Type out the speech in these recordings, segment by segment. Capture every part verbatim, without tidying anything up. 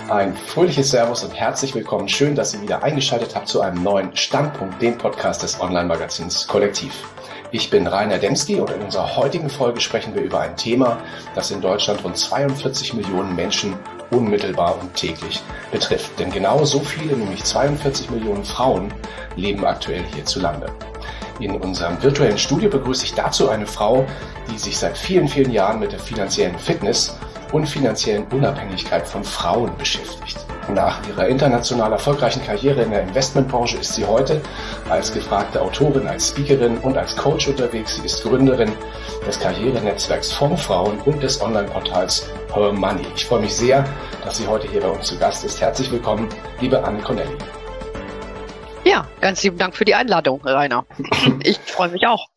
Ein fröhliches Servus und herzlich willkommen. Schön, dass ihr wieder eingeschaltet habt zu einem neuen Standpunkt, dem Podcast des Online-Magazins Kollektiv. Ich bin Rainer Demski und in unserer heutigen Folge sprechen wir über ein Thema, das in Deutschland rund zweiundvierzig Millionen Menschen unmittelbar und täglich betrifft. Denn genau so viele, nämlich zweiundvierzig Millionen Frauen, leben aktuell hierzulande. In unserem virtuellen Studio begrüße ich dazu eine Frau, die sich seit vielen, vielen Jahren mit der finanziellen Fitness und finanziellen Unabhängigkeit von Frauen beschäftigt. Nach ihrer international erfolgreichen Karriere in der Investmentbranche ist sie heute als gefragte Autorin, als Speakerin und als Coach unterwegs. Sie ist Gründerin des Karrierenetzwerks von Frauen und des Online-Portals Her Money. Ich freue mich sehr, dass sie heute hier bei uns zu Gast ist. Herzlich willkommen, liebe Anne Connelly. Ja, ganz lieben Dank für die Einladung, Rainer. Ich freue mich auch.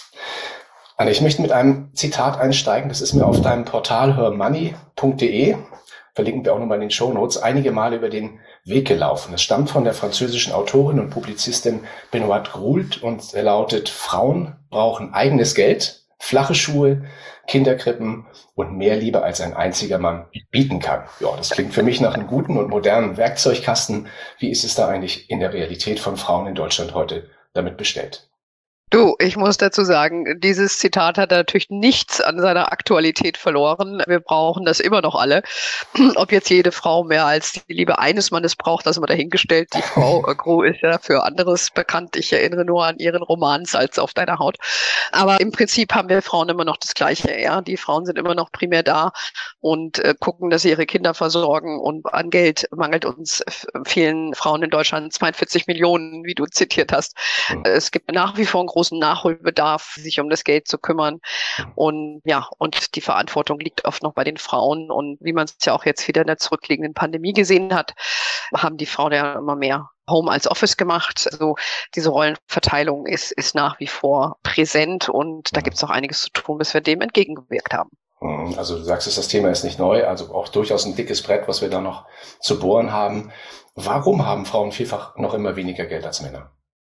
Anne, ich möchte mit einem Zitat einsteigen. Das ist mir auf deinem Portal her money punkt de, verlinken wir auch nochmal in den Shownotes, einige Male über den Weg gelaufen. Es stammt von der französischen Autorin und Publizistin Benoîte Groult und er lautet: Frauen brauchen eigenes Geld, flache Schuhe, Kinderkrippen und mehr Liebe, als ein einziger Mann bieten kann. Ja, das klingt für mich nach einem guten und modernen Werkzeugkasten. Wie ist es da eigentlich in der Realität von Frauen in Deutschland heute damit bestellt? Du, ich muss dazu sagen, dieses Zitat hat natürlich nichts an seiner Aktualität verloren. Wir brauchen das immer noch alle. Ob jetzt jede Frau mehr als die Liebe eines Mannes braucht, das ist mal dahingestellt. Die Frau Groult ist ja für anderes bekannt. Ich erinnere nur an ihren Roman Salz auf deiner Haut. Aber im Prinzip haben wir Frauen immer noch das Gleiche. Ja, die Frauen sind immer noch primär da und äh, gucken, dass sie ihre Kinder versorgen. Und an Geld mangelt uns vielen Frauen in Deutschland zweiundvierzig Millionen, wie du zitiert hast. Es gibt nach wie vor einen großen Nachholbedarf, sich um das Geld zu kümmern. Und ja, und die Verantwortung liegt oft noch bei den Frauen. Und wie man es ja auch jetzt wieder in der zurückliegenden Pandemie gesehen hat, haben die Frauen ja immer mehr Home als Office gemacht. Also diese Rollenverteilung ist, ist nach wie vor präsent und da gibt es auch einiges zu tun, bis wir dem entgegengewirkt haben. Also du sagst es, das Thema ist nicht neu, also auch durchaus ein dickes Brett, was wir da noch zu bohren haben. Warum haben Frauen vielfach noch immer weniger Geld als Männer?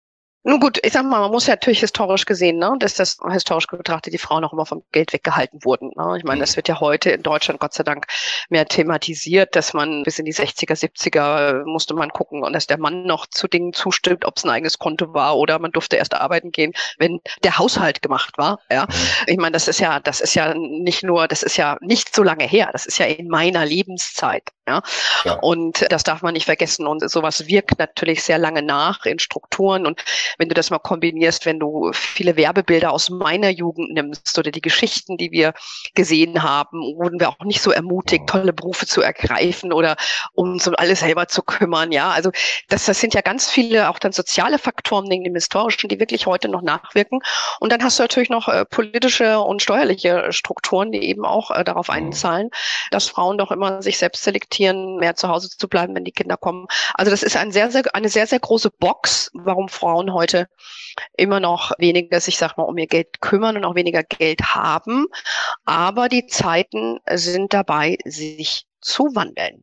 Nun gut, ich sag mal, man muss ja natürlich historisch gesehen, ne, dass das historisch betrachtet die Frauen auch immer vom Geld weggehalten wurden. Ne? Ich meine, das wird ja heute in Deutschland Gott sei Dank mehr thematisiert, dass man bis in die sechziger, siebziger musste man gucken und dass der Mann noch zu Dingen zustimmt, ob es ein eigenes Konto war oder man durfte erst arbeiten gehen, wenn der Haushalt gemacht war. Ja, ich meine, das ist ja, das ist ja nicht nur, das ist ja nicht so lange her, das ist ja in meiner Lebenszeit. Ja, ja. Und das darf man nicht vergessen und sowas wirkt natürlich sehr lange nach in Strukturen und wenn du das mal kombinierst, wenn du viele Werbebilder aus meiner Jugend nimmst oder die Geschichten, die wir gesehen haben, wurden wir auch nicht so ermutigt, tolle Berufe zu ergreifen oder uns um alles selber zu kümmern. Ja, also das, das sind ja ganz viele auch dann soziale Faktoren neben dem Historischen, die wirklich heute noch nachwirken. Und dann hast du natürlich noch äh, politische und steuerliche Strukturen, die eben auch äh, darauf einzahlen, dass Frauen doch immer sich selbst selektieren, mehr zu Hause zu bleiben, wenn die Kinder kommen. Also das ist ein sehr, sehr, eine sehr, sehr große Box, warum Frauen heute immer noch weniger sich, sag mal, um ihr Geld kümmern und auch weniger Geld haben. Aber die Zeiten sind dabei, sich zu wandeln.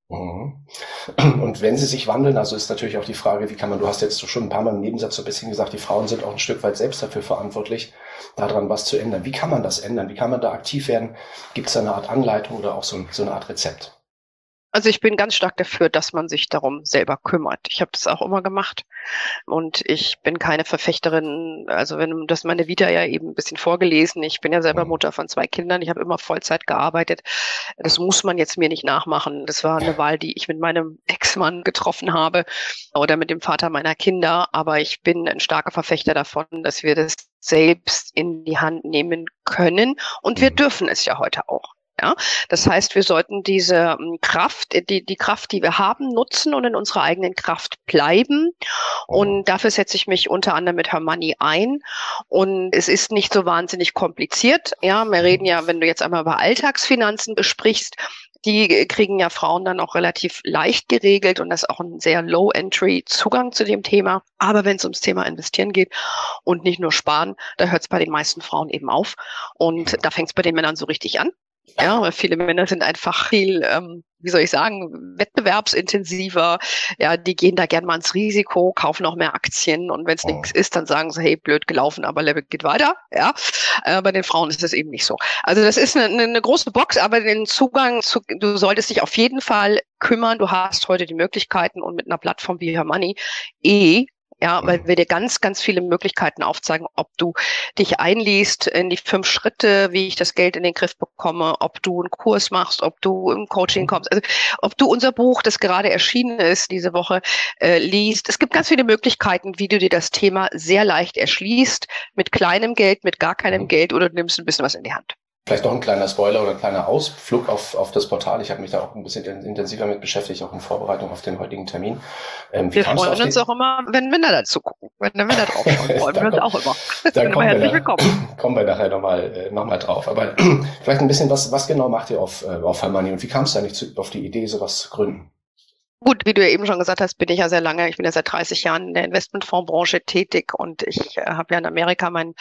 Und wenn sie sich wandeln, also ist natürlich auch die Frage, wie kann man, du hast jetzt schon ein paar Mal im Nebensatz so ein bisschen gesagt, die Frauen sind auch ein Stück weit selbst dafür verantwortlich, daran was zu ändern. Wie kann man das ändern? Wie kann man da aktiv werden? Gibt es da eine Art Anleitung oder auch so, so eine Art Rezept? Also ich bin ganz stark dafür, dass man sich darum selber kümmert. Ich habe das auch immer gemacht und ich bin keine Verfechterin, also wenn das meine Vita ja eben ein bisschen vorgelesen. Ich bin ja selber Mutter von zwei Kindern. Ich habe immer Vollzeit gearbeitet. Das muss man jetzt mir nicht nachmachen. Das war eine Wahl, die ich mit meinem Ex-Mann getroffen habe oder mit dem Vater meiner Kinder. Aber ich bin ein starker Verfechter davon, dass wir das selbst in die Hand nehmen können und wir dürfen es ja heute auch. Ja, das heißt, wir sollten diese Kraft, die, die Kraft, die wir haben, nutzen und in unserer eigenen Kraft bleiben. Und dafür setze ich mich unter anderem mit Her Money ein. Und es ist nicht so wahnsinnig kompliziert. Ja, wir reden ja, wenn du jetzt einmal über Alltagsfinanzen sprichst, die kriegen ja Frauen dann auch relativ leicht geregelt und das ist auch ein sehr Low-Entry-Zugang zu dem Thema. Aber wenn es ums Thema Investieren geht und nicht nur sparen, da hört es bei den meisten Frauen eben auf und da fängt es bei den Männern so richtig an. Ja, weil viele Männer sind einfach viel, ähm, wie soll ich sagen, wettbewerbsintensiver. Ja, die gehen da gern mal ins Risiko, kaufen auch mehr Aktien und wenn es Mhm. nichts ist, dann sagen sie, hey, blöd gelaufen, aber Level geht weiter. Ja, äh, bei den Frauen ist das eben nicht so. Also das ist eine, eine große Box, aber den Zugang zu, du solltest dich auf jeden Fall kümmern. Du hast heute die Möglichkeiten und mit einer Plattform wie Her Money eh ja, weil wir dir ganz, ganz viele Möglichkeiten aufzeigen, ob du dich einliest in die fünf Schritte, wie ich das Geld in den Griff bekomme, ob du einen Kurs machst, ob du im Coaching kommst, also ob du unser Buch, das gerade erschienen ist diese Woche, äh, liest. Es gibt ganz viele Möglichkeiten, wie du dir das Thema sehr leicht erschließt, mit kleinem Geld, mit gar keinem Geld oder du nimmst ein bisschen was in die Hand. Vielleicht noch ein kleiner Spoiler oder ein kleiner Ausflug auf, auf das Portal. Ich habe mich da auch ein bisschen intensiver mit beschäftigt, auch in Vorbereitung auf den heutigen Termin. Ähm, wir freuen uns auch immer, wenn Männer dazu gucken, wenn Männer drauf schauen, freuen wir uns auch immer. Da kommen, immer wir da, kommen wir nachher nochmal äh, noch mal drauf. Aber vielleicht ein bisschen, was, was genau macht ihr auf, äh, auf Her Money und wie kam es da nicht zu, auf die Idee, sowas zu gründen? Gut, wie du ja eben schon gesagt hast, bin ich ja sehr lange, ich bin ja seit dreißig Jahren in der Investmentfondsbranche tätig und ich äh, habe ja in Amerika meinen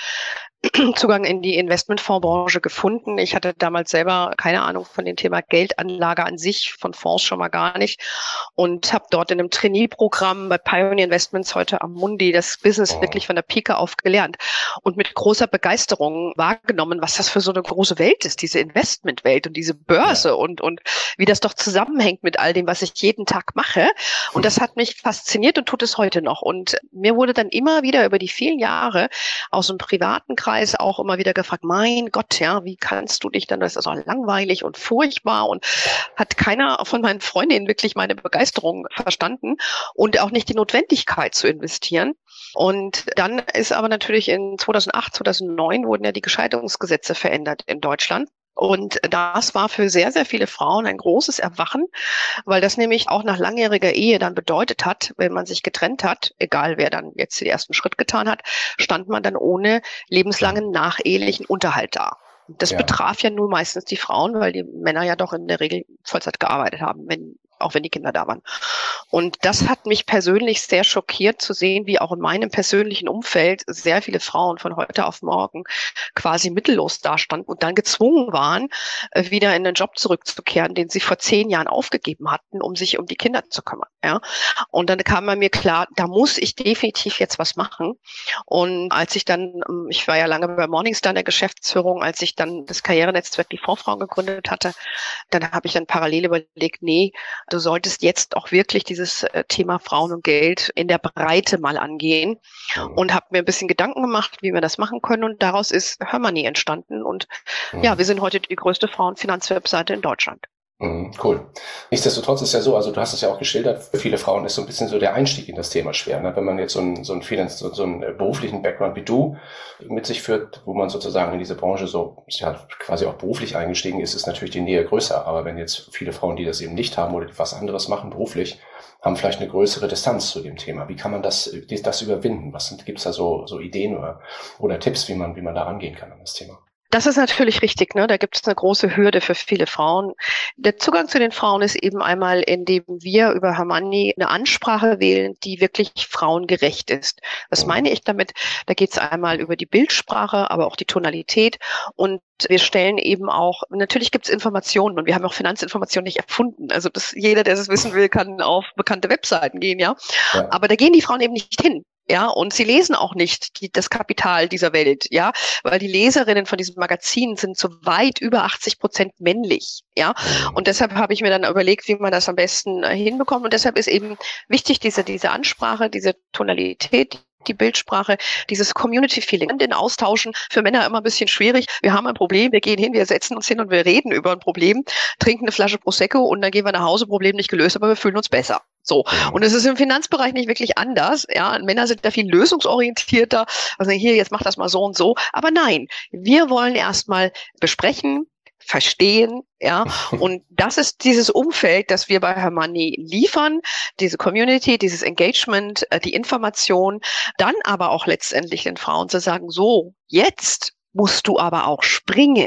Zugang in die Investmentfondsbranche gefunden. Ich hatte damals selber keine Ahnung von dem Thema Geldanlage an sich, von Fonds schon mal gar nicht und habe dort in einem Trainee-Programm bei Pioneer Investments heute am Mundi das Business oh. wirklich von der Pike auf gelernt und mit großer Begeisterung wahrgenommen, was das für so eine große Welt ist, diese Investmentwelt und diese Börse ja. und und wie das doch zusammenhängt mit all dem, was ich jeden Tag mache. Und das hat mich fasziniert und tut es heute noch. Und mir wurde dann immer wieder über die vielen Jahre aus dem privaten Kreis auch immer wieder gefragt, mein Gott, ja, wie kannst du dich dann, das ist auch langweilig und furchtbar und hat keiner von meinen Freundinnen wirklich meine Begeisterung verstanden und auch nicht die Notwendigkeit zu investieren. Und dann ist aber natürlich in zweitausendacht, zweitausendneun wurden ja die Scheidungsgesetze verändert in Deutschland. Und das war für sehr, sehr viele Frauen ein großes Erwachen, weil das nämlich auch nach langjähriger Ehe dann bedeutet hat, wenn man sich getrennt hat, egal wer dann jetzt den ersten Schritt getan hat, stand man dann ohne lebenslangen nachehelichen Unterhalt da. Das ja. betraf ja nur meistens die Frauen, weil die Männer ja doch in der Regel Vollzeit gearbeitet haben, wenn auch wenn die Kinder da waren. Und das hat mich persönlich sehr schockiert zu sehen, wie auch in meinem persönlichen Umfeld sehr viele Frauen von heute auf morgen quasi mittellos dastanden und dann gezwungen waren, wieder in den Job zurückzukehren, den sie vor zehn Jahren aufgegeben hatten, um sich um die Kinder zu kümmern. Ja. Und dann kam bei mir klar, da muss ich definitiv jetzt was machen. Und als ich dann, ich war ja lange bei Morningstar in der Geschäftsführung, als ich dann das Karrierenetzwerk die Fondsfrauen gegründet hatte, dann habe ich dann parallel überlegt, nee, du solltest jetzt auch wirklich dieses Thema Frauen und Geld in der Breite mal angehen und habe mir ein bisschen Gedanken gemacht, wie wir das machen können und daraus ist Her Money entstanden und mhm. ja, wir sind heute die größte Frauenfinanzwebseite in Deutschland. Mhm, cool. Nichtsdestotrotz ist ja so, also du hast es ja auch geschildert, für viele Frauen ist so ein bisschen so der Einstieg in das Thema schwer. Ne? Wenn man jetzt so einen, so einen, Finanz-, so, so einen beruflichen Background wie du mit sich führt, wo man sozusagen in diese Branche so ja, quasi auch beruflich eingestiegen ist, ist natürlich die Nähe größer. Aber wenn jetzt viele Frauen, die das eben nicht haben oder die was anderes machen beruflich, haben vielleicht eine größere Distanz zu dem Thema. Wie kann man das, das überwinden? Was sind, gibt's da so, so Ideen oder, oder Tipps, wie man, wie man da rangehen kann an das Thema? Das ist natürlich richtig, ne? Da gibt es eine große Hürde für viele Frauen. Der Zugang zu den Frauen ist eben einmal, indem wir über Her Money eine Ansprache wählen, die wirklich frauengerecht ist. Was meine ich damit? Da geht es einmal über die Bildsprache, aber auch die Tonalität. Und wir stellen eben auch, natürlich gibt es Informationen und wir haben auch Finanzinformationen nicht erfunden. Also das, jeder, der es wissen will, kann auf bekannte Webseiten gehen, ja. ja. Aber da gehen die Frauen eben nicht hin. Ja, und sie lesen auch nicht die, das Kapital dieser Welt, ja, weil die Leserinnen von diesem Magazin sind so weit über achtzig Prozent männlich, ja. Und deshalb habe ich mir dann überlegt, wie man das am besten äh, hinbekommt. Und deshalb ist eben wichtig, diese, diese Ansprache, diese Tonalität, die Bildsprache, dieses Community-Feeling, den Austauschen, für Männer immer ein bisschen schwierig. Wir haben ein Problem, wir gehen hin, wir setzen uns hin und wir reden über ein Problem, trinken eine Flasche Prosecco und dann gehen wir nach Hause, Problem nicht gelöst, aber wir fühlen uns besser. So. Und es ist im Finanzbereich nicht wirklich anders. Ja, Männer sind da viel lösungsorientierter. Also hier, jetzt mach das mal so und so. Aber nein, wir wollen erstmal besprechen, verstehen, ja. Und das ist dieses Umfeld, das wir bei Her Money liefern, diese Community, dieses Engagement, die Information, dann aber auch letztendlich den Frauen zu sagen, so, jetzt musst du aber auch springen.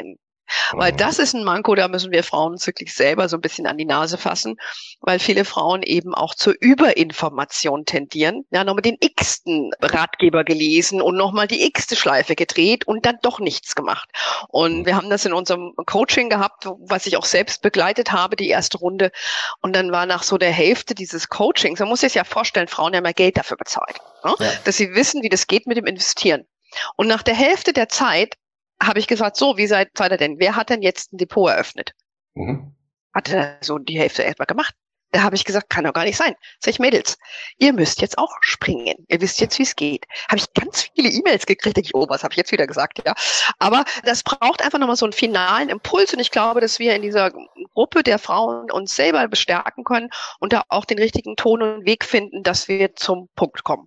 Weil das ist ein Manko, da müssen wir Frauen uns wirklich selber so ein bisschen an die Nase fassen, weil viele Frauen eben auch zur Überinformation tendieren. Ja, nochmal den x-ten Ratgeber gelesen und nochmal die x-te Schleife gedreht und dann doch nichts gemacht. Und wir haben das in unserem Coaching gehabt, was ich auch selbst begleitet habe, die erste Runde. Und dann war nach so der Hälfte dieses Coachings, man muss sich ja vorstellen, Frauen haben ja Geld dafür bezahlt, ne? Ja. Dass sie wissen, wie das geht mit dem Investieren. Und nach der Hälfte der Zeit habe ich gesagt, so, wie seid, seid ihr denn? Wer hat denn jetzt ein Depot eröffnet? Mhm. Hat er so die Hälfte erstmal gemacht. Da habe ich gesagt, kann doch gar nicht sein. Sag ich, Mädels, ihr müsst jetzt auch springen. Ihr wisst jetzt, wie es geht. Habe ich ganz viele E-Mails gekriegt. Ich, oh, was habe ich jetzt wieder gesagt? Ja. Aber das braucht einfach nochmal so einen finalen Impuls. Und ich glaube, dass wir in dieser Gruppe der Frauen uns selber bestärken können und da auch den richtigen Ton und Weg finden, dass wir zum Punkt kommen.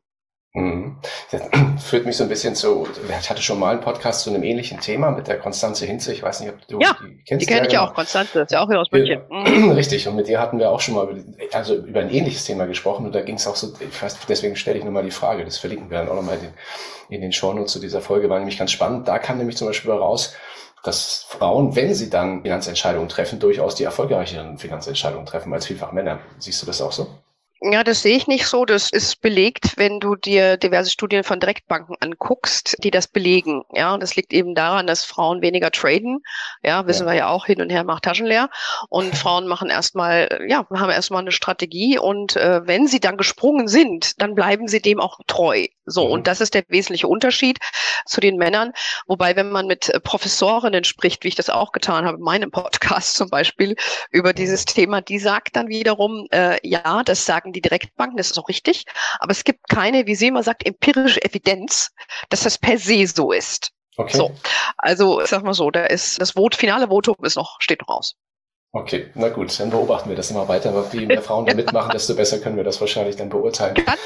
Das führt mich so ein bisschen zu, ich hatte schon mal einen Podcast zu einem ähnlichen Thema mit der Konstanze Hinze. Ich weiß nicht, ob du ja, die kennst. Die kenne ja, ich genau. auch, Konstanze, ist ja auch hier aus München. Mhm. Richtig, und mit dir hatten wir auch schon mal über, also über ein ähnliches Thema gesprochen und da ging es auch so, ich weiß, deswegen stelle ich nochmal die Frage, das verlinken wir dann auch nochmal in den, in den Shownotes zu dieser Folge, war nämlich ganz spannend. Da kam nämlich zum Beispiel raus, dass Frauen, wenn sie dann Finanzentscheidungen treffen, durchaus die erfolgreicheren Finanzentscheidungen treffen als vielfach Männer. Siehst du das auch so? Ja, das sehe ich nicht so. Das ist belegt, wenn du dir diverse Studien von Direktbanken anguckst, die das belegen. Ja, und das liegt eben daran, dass Frauen weniger traden. Ja, wissen ja. wir ja auch, hin und her macht Taschen leer. Und Frauen machen erstmal, ja, haben erstmal eine Strategie. Und äh, wenn sie dann gesprungen sind, dann bleiben sie dem auch treu. So, mhm. und das ist der wesentliche Unterschied zu den Männern. Wobei, wenn man mit Professorinnen spricht, wie ich das auch getan habe, in meinem Podcast zum Beispiel, über dieses Thema, die sagt dann wiederum, äh, ja, das sagen die Direktbanken, das ist auch richtig, aber es gibt keine, wie sie immer sagt, empirische Evidenz, dass das per se so ist. Okay. So, also ich sag mal so, da ist das Vot, finale Votum ist noch, steht noch aus. Okay, na gut, dann beobachten wir das immer weiter. Aber je mehr Frauen da mitmachen, desto besser können wir das wahrscheinlich dann beurteilen. Ganz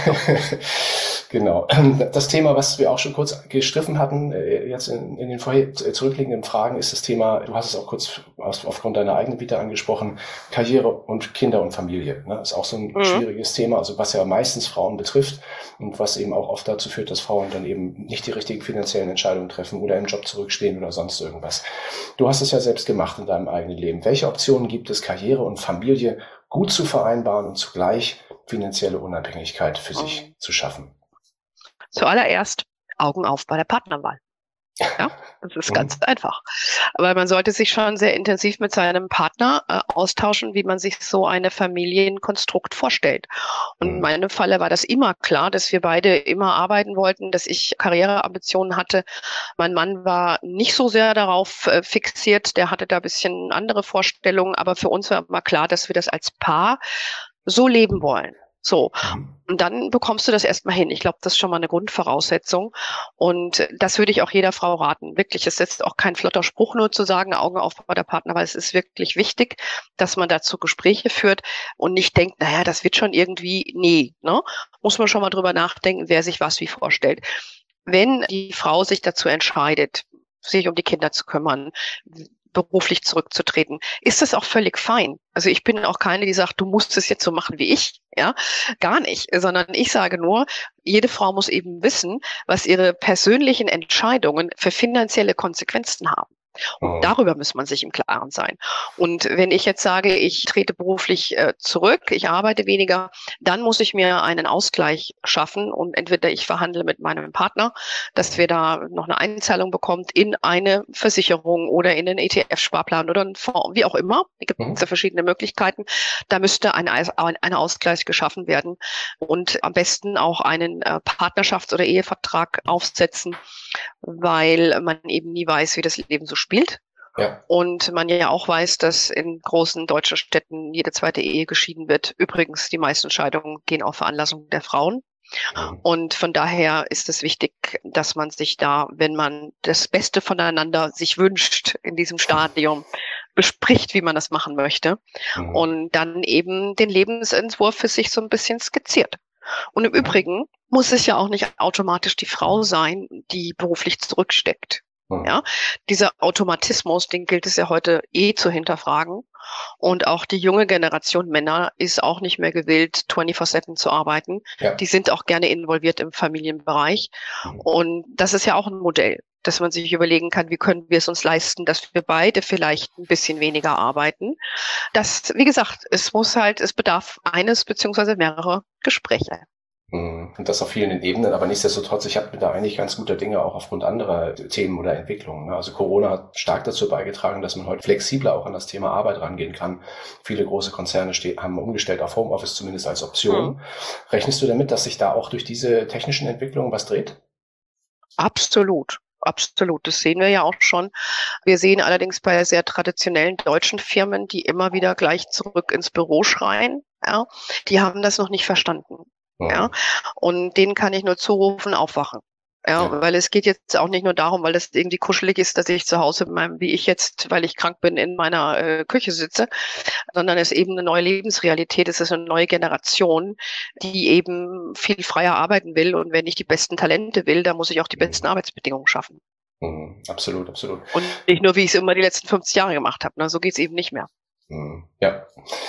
genau. Genau. Das Thema, was wir auch schon kurz gestriffen hatten, jetzt in, in den vorher zurückliegenden Fragen, ist das Thema, du hast es auch kurz aus, aufgrund deiner eigenen Vita angesprochen, Karriere und Kinder und Familie. Ne? Das ist auch so ein mhm. schwieriges Thema, also was ja meistens Frauen betrifft und was eben auch oft dazu führt, dass Frauen dann eben nicht die richtigen finanziellen Entscheidungen treffen oder im Job zurückstehen oder sonst irgendwas. Du hast es ja selbst gemacht in deinem eigenen Leben. Welche Optionen gibt es, Karriere und Familie gut zu vereinbaren und zugleich finanzielle Unabhängigkeit für sich mhm. zu schaffen? Zuallererst Augen auf bei der Partnerwahl. Ja, das ist ganz mhm. einfach. Aber man sollte sich schon sehr intensiv mit seinem Partner äh, austauschen, wie man sich so eine Familienkonstrukt vorstellt. Und mhm. in meinem Falle war das immer klar, dass wir beide immer arbeiten wollten, dass ich Karriereambitionen hatte. Mein Mann war nicht so sehr darauf äh, fixiert, der hatte da ein bisschen andere Vorstellungen, aber für uns war immer klar, dass wir das als Paar so leben wollen. So, und dann bekommst du das erstmal hin. Ich glaube, das ist schon mal eine Grundvoraussetzung. Und das würde ich auch jeder Frau raten. Wirklich, es ist jetzt auch kein flotter Spruch, nur zu sagen, Augen auf bei der Partner, weil es ist wirklich wichtig, dass man dazu Gespräche führt und nicht denkt, naja, das wird schon irgendwie, nee, ne? Muss man schon mal drüber nachdenken, wer sich was wie vorstellt. Wenn die Frau sich dazu entscheidet, sich um die Kinder zu kümmern, beruflich zurückzutreten, ist das auch völlig fein. Also ich bin auch keine, die sagt, du musst es jetzt so machen wie ich, ja, gar nicht, sondern ich sage nur, jede Frau muss eben wissen, was ihre persönlichen Entscheidungen für finanzielle Konsequenzen haben. Und oh. darüber muss man sich im Klaren sein. Und wenn ich jetzt sage, ich trete beruflich äh, zurück, ich arbeite weniger, dann muss ich mir einen Ausgleich schaffen und entweder ich verhandle mit meinem Partner, dass wir da noch eine Einzahlung bekommt in eine Versicherung oder in einen E T F-Sparplan oder einen Fonds, wie auch immer. Es gibt mhm. verschiedene Möglichkeiten. Da müsste ein, ein Ausgleich geschaffen werden und am besten auch einen äh, Partnerschafts- oder Ehevertrag aufsetzen, weil man eben nie weiß, wie das Leben so spielt. Ja. Und man ja auch weiß, dass in großen deutschen Städten jede zweite Ehe geschieden wird. Übrigens, die meisten Scheidungen gehen auf Veranlassung der Frauen. Mhm. Und von daher ist es wichtig, dass man sich da, wenn man das Beste voneinander sich wünscht in diesem Stadium, bespricht, wie man das machen möchte. Mhm. Und dann eben den Lebensentwurf für sich so ein bisschen skizziert. Und im Übrigen muss es ja auch nicht automatisch die Frau sein, die beruflich zurücksteckt. Mhm. Ja, dieser Automatismus, den gilt es ja heute eh zu hinterfragen. Und auch die junge Generation Männer ist auch nicht mehr gewillt, vierundzwanzig sieben zu arbeiten. Ja. Die sind auch gerne involviert im Familienbereich. Mhm. Und das ist ja auch ein Modell. dass man sich überlegen kann, wie können wir es uns leisten, dass wir beide vielleicht ein bisschen weniger arbeiten. Das, wie gesagt, es muss halt, es bedarf eines beziehungsweise mehrerer Gespräche. Und das auf vielen Ebenen, aber nichtsdestotrotz, ich habe da eigentlich ganz guter Dinge auch aufgrund anderer Themen oder Entwicklungen. Also Corona hat stark dazu beigetragen, dass man heute flexibler auch an das Thema Arbeit rangehen kann. Viele große Konzerne haben umgestellt auf Homeoffice zumindest als Option. Mhm. Rechnest du damit, dass sich da auch durch diese technischen Entwicklungen was dreht? Absolut. Absolut, das sehen wir ja auch schon. Wir sehen allerdings bei sehr traditionellen deutschen Firmen, die immer wieder gleich zurück ins Büro schreien, ja, die haben das noch nicht verstanden. Ja, und denen kann ich nur zurufen, aufwachen. Ja, ja, weil es geht jetzt auch nicht nur darum, weil es irgendwie kuschelig ist, dass ich zu Hause, in meinem, wie ich jetzt, weil ich krank bin, in meiner äh, Küche sitze, sondern es ist eben eine neue Lebensrealität, es ist eine neue Generation, die eben viel freier arbeiten will. Und wenn ich die besten Talente will, dann muss ich auch die besten Arbeitsbedingungen schaffen. Mhm, absolut, absolut. Und nicht nur, wie ich es immer die letzten fünfzig Jahre gemacht habe. Ne? So geht es eben nicht mehr. Mhm, ja.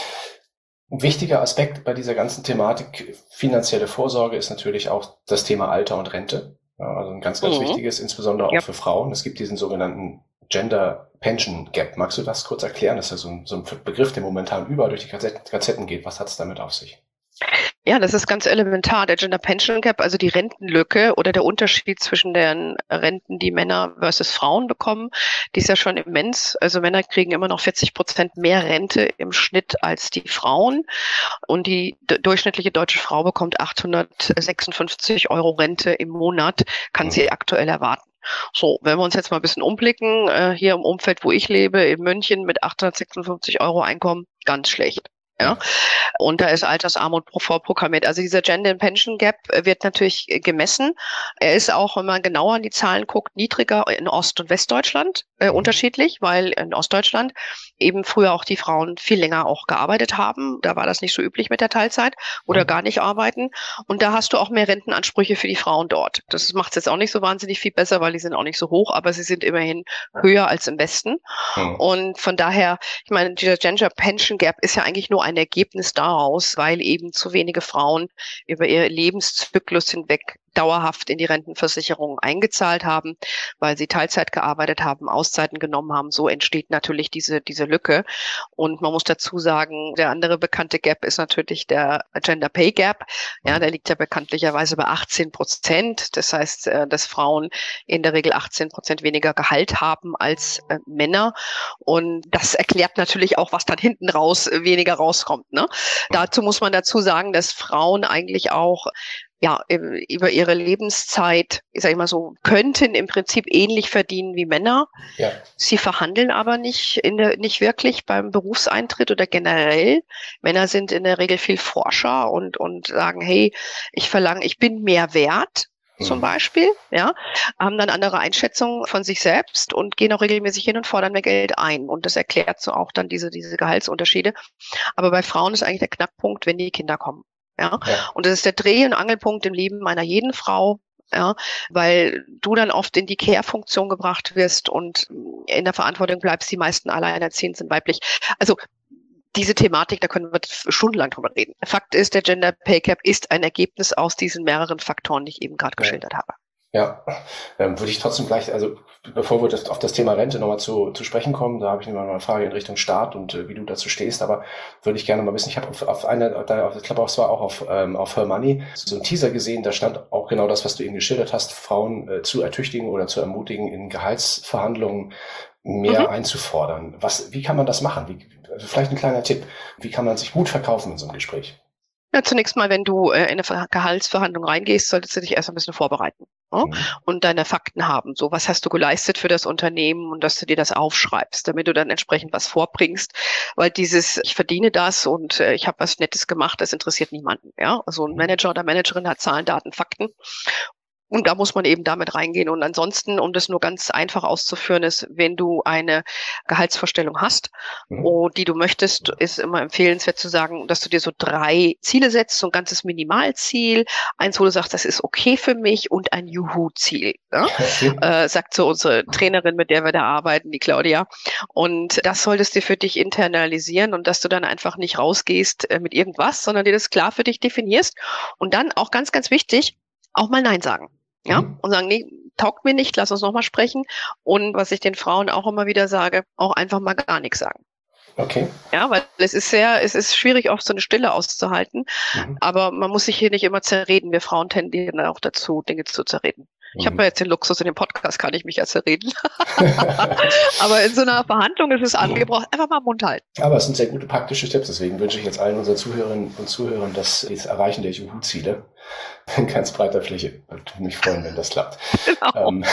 Ein wichtiger Aspekt bei dieser ganzen Thematik finanzielle Vorsorge ist natürlich auch das Thema Alter und Rente. Ja, also ein ganz, ganz mhm. wichtiges, insbesondere auch ja. für Frauen. Es gibt diesen sogenannten Gender Pension Gap. Magst du das kurz erklären? Das ist ja so ein, so ein Begriff, der momentan überall durch die Gazetten geht. Was hat es damit auf sich? Ja, das ist ganz elementar. Der Gender Pension Gap, also die Rentenlücke oder der Unterschied zwischen den Renten, die Männer versus Frauen bekommen, die ist ja schon immens. Also Männer kriegen immer noch vierzig Prozent mehr Rente im Schnitt als die Frauen. Und die durchschnittliche deutsche Frau bekommt achthundertsechsundfünfzig Euro Rente im Monat, kann sie aktuell erwarten. So, wenn wir uns jetzt mal ein bisschen umblicken, äh, hier im Umfeld, wo ich lebe, in München mit achthundertsechsundfünfzig Euro Einkommen, ganz schlecht. Ja, und da ist Altersarmut vorprogrammiert. Also dieser Gender Pension Gap wird natürlich gemessen. Er ist auch, wenn man genauer an die Zahlen guckt, niedriger in Ost- und Westdeutschland, äh, unterschiedlich, weil in Ostdeutschland eben früher auch die Frauen viel länger auch gearbeitet haben. Da war das nicht so üblich mit der Teilzeit oder gar nicht arbeiten. Und da hast du auch mehr Rentenansprüche für die Frauen dort. Das macht es jetzt auch nicht so wahnsinnig viel besser, weil die sind auch nicht so hoch, aber sie sind immerhin höher als im Westen. Mhm. Und von daher, ich meine, dieser Gender Pension Gap ist ja eigentlich nur ein Ergebnis daraus, weil eben zu wenige Frauen über ihr Lebenszyklus hinweg dauerhaft in die Rentenversicherung eingezahlt haben, weil sie Teilzeit gearbeitet haben, Auszeiten genommen haben. So entsteht natürlich diese, diese Lücke. Und man muss dazu sagen, der andere bekannte Gap ist natürlich der Gender Pay Gap. Ja, der liegt ja bekanntlicherweise bei achtzehn Prozent. Das heißt, dass Frauen in der Regel achtzehn Prozent weniger Gehalt haben als äh, Männer. Und das erklärt natürlich auch, was dann hinten raus weniger rauskommt. Ne? Dazu muss man dazu sagen, dass Frauen eigentlich auch ja, über ihre Lebenszeit, ich sage mal so, könnten im Prinzip ähnlich verdienen wie Männer. Ja. Sie verhandeln aber nicht in der, nicht wirklich beim Berufseintritt oder generell. Männer sind in der Regel viel forscher und, und sagen, hey, ich verlange, ich bin mehr wert. Zum Beispiel, ja, haben dann andere Einschätzungen von sich selbst und gehen auch regelmäßig hin und fordern mehr Geld ein. Und das erklärt so auch dann diese, diese Gehaltsunterschiede. Aber bei Frauen ist eigentlich der Knackpunkt, wenn die Kinder kommen. Ja, ja. Und das ist der Dreh- und Angelpunkt im Leben einer jeden Frau, ja, weil du dann oft in die Care-Funktion gebracht wirst und in der Verantwortung bleibst. Die meisten Alleinerziehenden sind weiblich. Also diese Thematik, da können wir stundenlang drüber reden. Fakt ist, der Gender Pay Gap ist ein Ergebnis aus diesen mehreren Faktoren, die ich eben gerade ja. geschildert habe. Ja, ähm, würde ich trotzdem gleich, also bevor wir das, auf das Thema Rente nochmal zu, zu sprechen kommen, da habe ich nochmal eine Frage in Richtung Staat und äh, wie du dazu stehst, aber würde ich gerne mal wissen, ich habe auf, auf einer, da, ich glaube, es war auch auf, ähm, auf Her Money so ein Teaser gesehen, da stand auch genau das, was du eben geschildert hast, Frauen äh, zu ertüchtigen oder zu ermutigen, in Gehaltsverhandlungen mehr mhm. einzufordern. Was, wie kann man das machen? Wie, also vielleicht ein kleiner Tipp, wie kann man sich gut verkaufen in so einem Gespräch? Ja, zunächst mal, wenn du äh, in eine Gehaltsverhandlung reingehst, solltest du dich erst ein bisschen vorbereiten, ne? Mhm. Und deine Fakten haben. So, was hast du geleistet für das Unternehmen und dass du dir das aufschreibst, damit du dann entsprechend was vorbringst. Weil dieses, ich verdiene das und äh, ich habe was Nettes gemacht, das interessiert niemanden. Ja, also ein Manager oder Managerin hat Zahlen, Daten, Fakten. Und da muss man eben damit reingehen. Und ansonsten, um das nur ganz einfach auszuführen, ist, wenn du eine Gehaltsvorstellung hast, mhm. und die du möchtest, ist immer empfehlenswert zu sagen, dass du dir so drei Ziele setzt, so ein ganzes Minimalziel, eins, wo du sagst, das ist okay für mich und ein Juhu-Ziel. Ja? Okay. Äh, sagt so unsere Trainerin, mit der wir da arbeiten, die Claudia. Und das solltest du für dich internalisieren und dass du dann einfach nicht rausgehst äh, mit irgendwas, sondern dir das klar für dich definierst. Und dann auch ganz, ganz wichtig, auch mal Nein sagen. Ja, mhm. und sagen, nee, taugt mir nicht, lass uns nochmal sprechen. Und was ich den Frauen auch immer wieder sage, auch einfach mal gar nichts sagen. Okay. Ja, weil es ist sehr, es ist schwierig, oft so eine Stille auszuhalten. Mhm. Aber man muss sich hier nicht immer zerreden. Wir Frauen tendieren auch dazu, Dinge zu zerreden. Ich habe ja jetzt den Luxus, in dem Podcast kann ich mich ja zerreden. Aber in so einer Verhandlung ist es angebracht, einfach mal Mund halten. Aber es sind sehr gute praktische Tipps. Deswegen wünsche ich jetzt allen unseren Zuhörerinnen und Zuhörern das, das Erreichen der Juhu-Ziele in ganz breiter Fläche. Ich würde mich freuen, wenn das klappt. Genau. Ähm,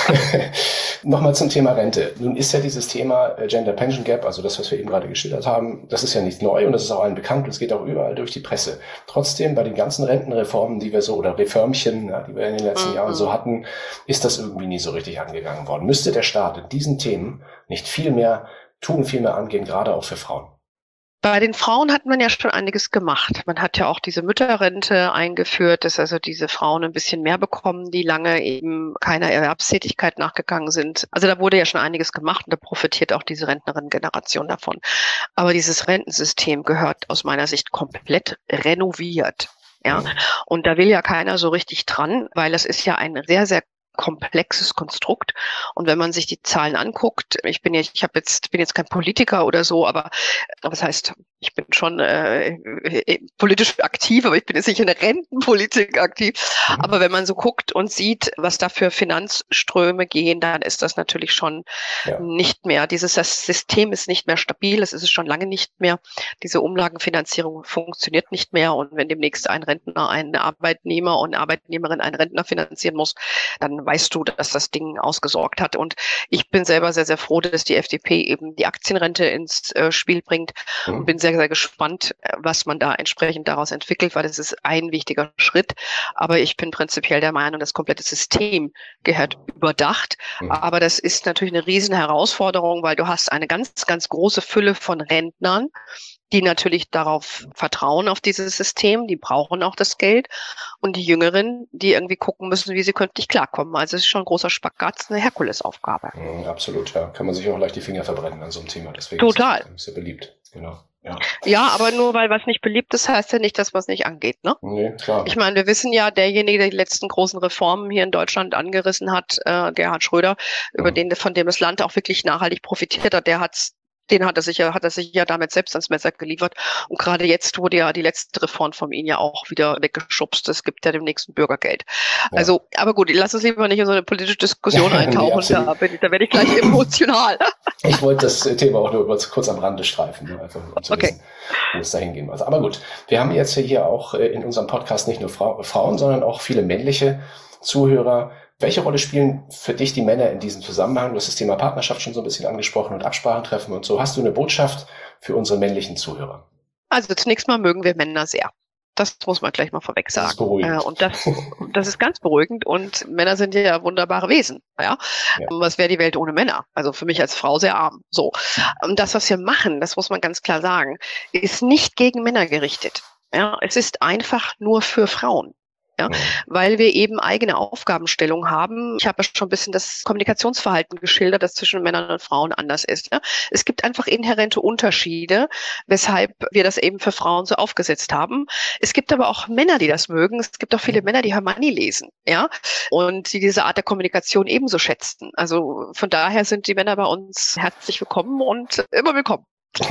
Nochmal zum Thema Rente. Nun ist ja dieses Thema Gender Pension Gap, also das, was wir eben gerade geschildert haben, das ist ja nicht neu und das ist auch allen bekannt und es geht auch überall durch die Presse. Trotzdem, bei den ganzen Rentenreformen, die wir so, oder Reformchen, ja, die wir in den letzten mhm. Jahren so hatten, ist das irgendwie nie so richtig angegangen worden. Müsste der Staat in diesen Themen nicht viel mehr tun, viel mehr angehen, gerade auch für Frauen? Bei den Frauen hat man ja schon einiges gemacht. Man hat ja auch diese Mütterrente eingeführt, dass also diese Frauen ein bisschen mehr bekommen, die lange eben keiner Erwerbstätigkeit nachgegangen sind. Also da wurde ja schon einiges gemacht und da profitiert auch diese Rentnerinnen-Generation davon. Aber dieses Rentensystem gehört aus meiner Sicht komplett renoviert. Ja, und da will ja keiner so richtig dran, weil es ist ja ein sehr, sehr komplexes Konstrukt. Und wenn man sich die Zahlen anguckt, ich bin jetzt, ich habe jetzt, bin jetzt kein Politiker oder so, aber was heißt, ich bin schon äh, politisch aktiv, aber ich bin jetzt nicht in der Rentenpolitik aktiv. Mhm. Aber wenn man so guckt und sieht, was da für Finanzströme gehen, dann ist das natürlich schon ja. nicht mehr. Dieses das System ist nicht mehr stabil, es ist es schon lange nicht mehr. Diese Umlagenfinanzierung funktioniert nicht mehr. Und wenn demnächst ein Rentner, ein Arbeitnehmer und eine Arbeitnehmerin einen Rentner finanzieren muss, dann weißt du, dass das Ding ausgesorgt hat. Und ich bin selber sehr, sehr froh, dass die F D P eben die Aktienrente ins äh, Spiel bringt mhm. und bin sehr, sehr gespannt, was man da entsprechend daraus entwickelt, weil das ist ein wichtiger Schritt. Aber ich bin prinzipiell der Meinung, das komplette System gehört überdacht. Mhm. Aber das ist natürlich eine riesen Herausforderung, weil du hast eine ganz, ganz große Fülle von Rentnern, die natürlich darauf vertrauen, auf dieses System, die brauchen auch das Geld. Und die Jüngeren, die irgendwie gucken müssen, wie sie künftig klarkommen. Also es ist schon ein großer Spagat, eine Herkulesaufgabe. Mhm, absolut, ja. Kann man sich auch leicht die Finger verbrennen an so einem Thema. Deswegen Total. ist es sehr beliebt. Genau. Ja. ja, aber nur weil was nicht beliebt ist, heißt ja nicht, dass man es nicht angeht, ne? Nee, klar. Ich meine, wir wissen ja, derjenige, der die letzten großen Reformen hier in Deutschland angerissen hat, äh, Gerhard Schröder, mhm. über den, von dem das Land auch wirklich nachhaltig profitiert hat, der hat's Den hat er sich ja, hat er sich ja damit selbst ans Messer geliefert. Und gerade jetzt wurde ja die letzte Reform von ihm ja auch wieder weggeschubst. Es gibt ja demnächst ein Bürgergeld. Ja. Also, aber gut, lass uns lieber nicht in so eine politische Diskussion eintauchen. Nee, da, bin ich, da werde ich gleich emotional. Ich wollte das Thema auch nur kurz, kurz am Rande streifen, ne? Einfach um zu okay. wissen, wo es da hingehen muss. Aber gut, wir haben jetzt hier auch in unserem Podcast nicht nur Frau, Frauen, sondern auch viele männliche Zuhörer. Welche Rolle spielen für dich die Männer in diesem Zusammenhang? Du hast das Thema Partnerschaft schon so ein bisschen angesprochen und Absprachen treffen und so. Hast du eine Botschaft für unsere männlichen Zuhörer? Also zunächst mal mögen wir Männer sehr. Das muss man gleich mal vorweg sagen. Das ist beruhigend. Und das, das ist ganz beruhigend. Und Männer sind ja wunderbare Wesen. Ja? Ja. Was wäre die Welt ohne Männer? Also für mich als Frau sehr arm. So. Und das, was wir machen, das muss man ganz klar sagen, ist nicht gegen Männer gerichtet. Ja? Es ist einfach nur für Frauen. Ja, weil wir eben eigene Aufgabenstellung haben. Ich habe ja schon ein bisschen das Kommunikationsverhalten geschildert, das zwischen Männern und Frauen anders ist. Ja. Es gibt einfach inhärente Unterschiede, weshalb wir das eben für Frauen so aufgesetzt haben. Es gibt aber auch Männer, die das mögen. Es gibt auch viele Männer, die Hermanni lesen, ja, und die diese Art der Kommunikation ebenso schätzen. Also von daher sind die Männer bei uns herzlich willkommen und immer willkommen.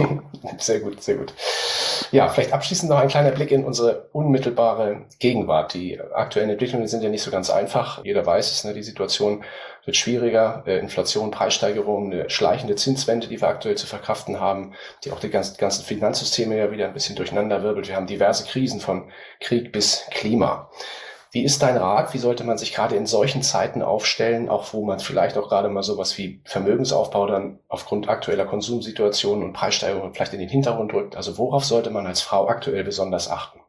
Sehr gut, sehr gut. Ja, vielleicht abschließend noch ein kleiner Blick in unsere unmittelbare Gegenwart. Die aktuellen Entwicklungen sind ja nicht so ganz einfach. Jeder weiß es, ne? Die Situation wird schwieriger. Äh, Inflation, Preissteigerung, eine schleichende Zinswende, die wir aktuell zu verkraften haben, die auch die ganzen, ganzen Finanzsysteme ja wieder ein bisschen durcheinander wirbelt. Wir haben diverse Krisen von Krieg bis Klima. Wie ist dein Rat? Wie sollte man sich gerade in solchen Zeiten aufstellen, auch wo man vielleicht auch gerade mal sowas wie Vermögensaufbau dann aufgrund aktueller Konsumsituationen und Preissteigerungen vielleicht in den Hintergrund rückt? Also worauf sollte man als Frau aktuell besonders achten?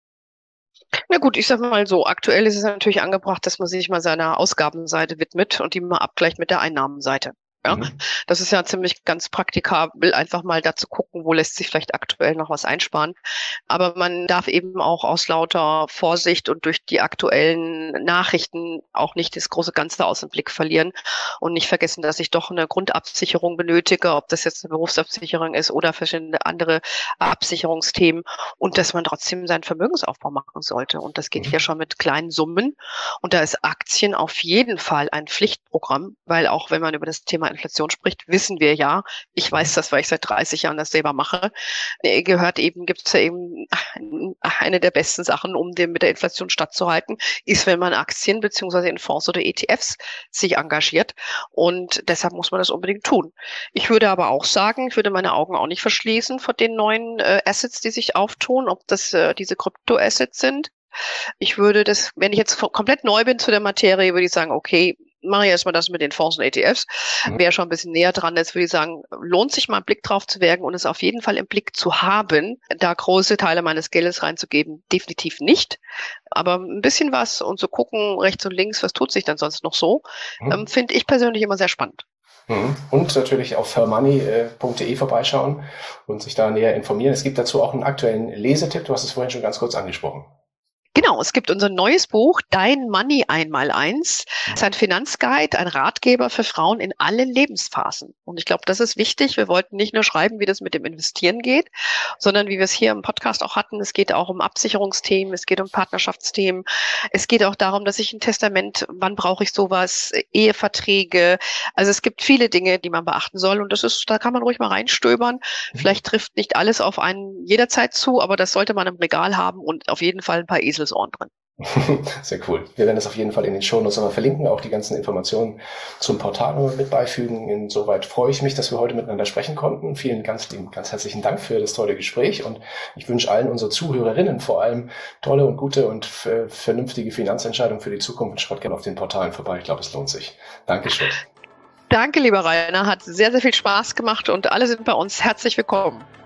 Na gut, ich sag mal so, aktuell ist es natürlich angebracht, dass man sich mal seiner Ausgabenseite widmet und die mal abgleicht mit der Einnahmenseite. Ja, Mhm. das ist ja ziemlich ganz praktikabel, einfach mal da zu gucken, wo lässt sich vielleicht aktuell noch was einsparen. Aber man darf eben auch aus lauter Vorsicht und durch die aktuellen Nachrichten auch nicht das große Ganze aus dem Blick verlieren und nicht vergessen, dass ich doch eine Grundabsicherung benötige, ob das jetzt eine Berufsabsicherung ist oder verschiedene andere Absicherungsthemen und dass man trotzdem seinen Vermögensaufbau machen sollte. Und das geht Mhm. ja schon mit kleinen Summen. Und da ist Aktien auf jeden Fall ein Pflichtprogramm, weil auch wenn man über das Thema Inflation spricht, wissen wir ja, ich weiß das, weil ich seit dreißig Jahren das selber mache, äh, gehört eben, gibt es ja eben eine der besten Sachen, um dem mit der Inflation stattzuhalten, ist, wenn man Aktien beziehungsweise in Fonds oder E T Fs sich engagiert. Und deshalb muss man das unbedingt tun. Ich würde aber auch sagen, ich würde meine Augen auch nicht verschließen vor den neuen äh, Assets, die sich auftun, ob das äh, diese Krypto-Assets sind. Ich würde das, wenn ich jetzt komplett neu bin zu der Materie, würde ich sagen, okay, mache ich erstmal das mit den Fonds und E T Fs. Mhm. Wer schon ein bisschen näher dran ist, würde ich sagen, lohnt sich mal einen Blick drauf zu werfen und es auf jeden Fall im Blick zu haben, da große Teile meines Geldes reinzugeben. Definitiv nicht. Aber ein bisschen was und zu gucken, rechts und links, was tut sich dann sonst noch so, Mhm. ähm, finde ich persönlich immer sehr spannend. Mhm. Und natürlich auf fairmoney punkt de vorbeischauen und sich da näher informieren. Es gibt dazu auch einen aktuellen Lesetipp. Du hast es vorhin schon ganz kurz angesprochen. Genau, es gibt unser neues Buch, Dein Money einmal eins. Es ist ein Finanzguide, ein Ratgeber für Frauen in allen Lebensphasen. Und ich glaube, das ist wichtig. Wir wollten nicht nur schreiben, wie das mit dem Investieren geht, sondern wie wir es hier im Podcast auch hatten, es geht auch um Absicherungsthemen, es geht um Partnerschaftsthemen. Es geht auch darum, dass ich ein Testament, wann brauche ich sowas, Eheverträge. Also es gibt viele Dinge, die man beachten soll. Und das ist, da kann man ruhig mal reinstöbern. Vielleicht trifft nicht alles auf einen jederzeit zu, aber das sollte man im Regal haben und auf jeden Fall ein paar Esel Ohren drin. Sehr cool. Wir werden das auf jeden Fall in den Shownotes aber verlinken, auch die ganzen Informationen zum Portal mit beifügen. Insoweit freue ich mich, dass wir heute miteinander sprechen konnten. Vielen ganz lieben, ganz herzlichen Dank für das tolle Gespräch und ich wünsche allen unseren Zuhörerinnen vor allem tolle und gute und vernünftige Finanzentscheidungen für die Zukunft und schaut gerne auf den Portalen vorbei. Ich glaube, es lohnt sich. Dankeschön. Danke, lieber Rainer. Hat sehr, sehr viel Spaß gemacht und alle sind bei uns herzlich willkommen.